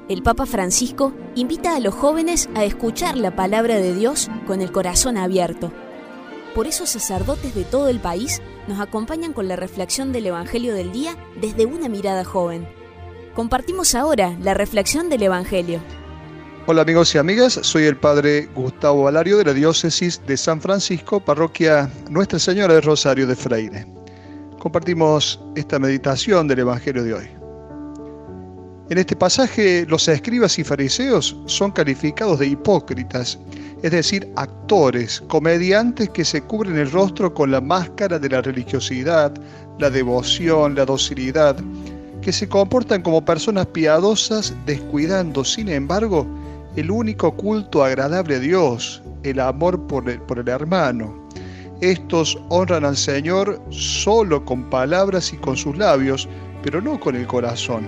el Papa Francisco invita a los jóvenes a escuchar la palabra de Dios con el corazón abierto. Por eso sacerdotes de todo el país nos acompañan con la reflexión del Evangelio del día desde una mirada joven. Compartimos ahora la reflexión del Evangelio. Hola amigos y amigas, soy el Padre Gustavo Alario de la Diócesis de San Francisco, parroquia Nuestra Señora del Rosario de Freire. Compartimos esta meditación del Evangelio de hoy. En este pasaje, los escribas y fariseos son calificados de hipócritas, es decir, actores, comediantes que se cubren el rostro con la máscara de la religiosidad, la devoción, la docilidad, que se comportan como personas piadosas, descuidando, sin embargo, el único culto agradable a Dios, el amor por el hermano. Estos honran al Señor solo con palabras y con sus labios, pero no con el corazón.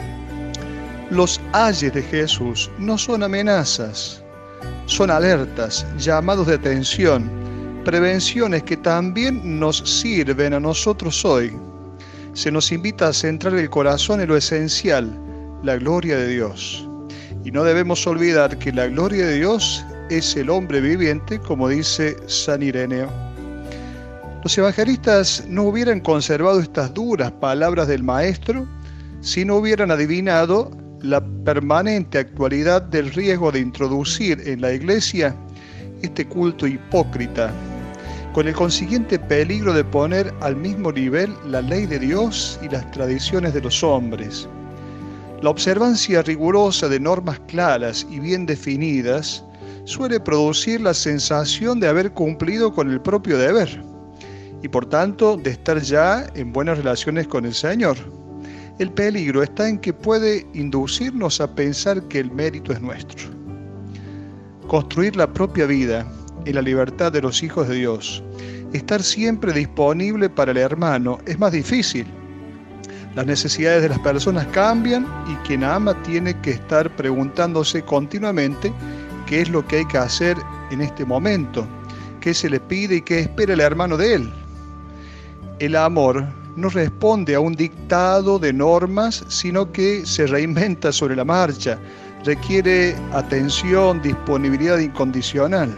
Los ayes de Jesús no son amenazas, son alertas, llamados de atención, prevenciones que también nos sirven a nosotros hoy. Se nos invita a centrar el corazón en lo esencial, la gloria de Dios. Y no debemos olvidar que la gloria de Dios es el hombre viviente, como dice San Ireneo. Los evangelistas no hubieran conservado estas duras palabras del Maestro si no hubieran adivinado la permanente actualidad del riesgo de introducir en la Iglesia este culto hipócrita, con el consiguiente peligro de poner al mismo nivel la ley de Dios y las tradiciones de los hombres. La observancia rigurosa de normas claras y bien definidas suele producir la sensación de haber cumplido con el propio deber y por tanto de estar ya en buenas relaciones con el Señor. El peligro está en que puede inducirnos a pensar que el mérito es nuestro. Construir la propia vida en la libertad de los hijos de Dios, estar siempre disponible para el hermano, es más difícil. Las necesidades de las personas cambian y quien ama tiene que estar preguntándose continuamente qué es lo que hay que hacer en este momento, qué se le pide y qué espera el hermano de él. El amor no responde a un dictado de normas, sino que se reinventa sobre la marcha, requiere atención, disponibilidad incondicional.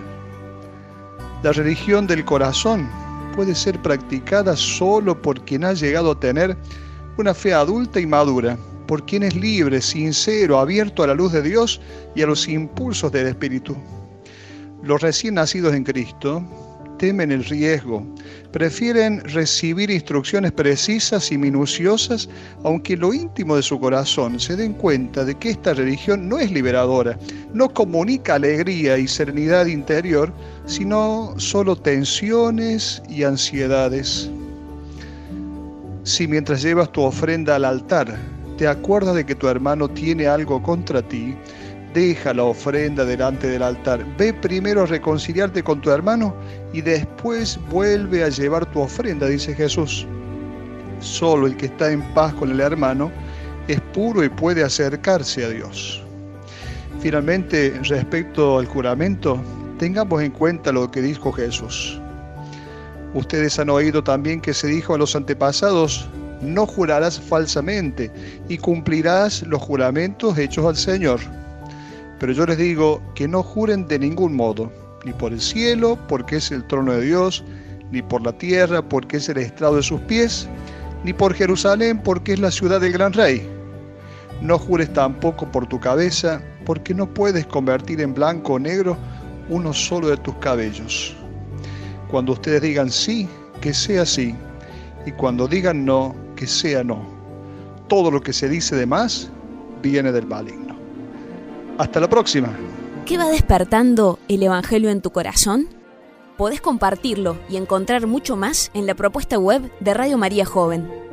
La religión del corazón puede ser practicada solo por quien ha llegado a tener una fe adulta y madura, por quien es libre, sincero, abierto a la luz de Dios y a los impulsos del Espíritu. Los recién nacidos en Cristo temen el riesgo, prefieren recibir instrucciones precisas y minuciosas, aunque en lo íntimo de su corazón se den cuenta de que esta religión no es liberadora, no comunica alegría y serenidad interior, sino solo tensiones y ansiedades. Si mientras llevas tu ofrenda al altar te acuerdas de que tu hermano tiene algo contra ti, deja la ofrenda delante del altar. Ve primero a reconciliarte con tu hermano y después vuelve a llevar tu ofrenda, dice Jesús. Solo el que está en paz con el hermano es puro y puede acercarse a Dios. Finalmente, respecto al juramento, tengamos en cuenta lo que dijo Jesús. Ustedes han oído también que se dijo a los antepasados: no jurarás falsamente y cumplirás los juramentos hechos al Señor. Pero yo les digo que no juren de ningún modo, ni por el cielo, porque es el trono de Dios, ni por la tierra, porque es el estrado de sus pies, ni por Jerusalén, porque es la ciudad del gran rey. No jures tampoco por tu cabeza, porque no puedes convertir en blanco o negro uno solo de tus cabellos. Cuando ustedes digan sí, que sea sí, y cuando digan no, que sea no. Todo lo que se dice de más viene del maligno. Hasta la próxima. ¿Qué va despertando el Evangelio en tu corazón? Podés compartirlo y encontrar mucho más en la propuesta web de Radio María Joven.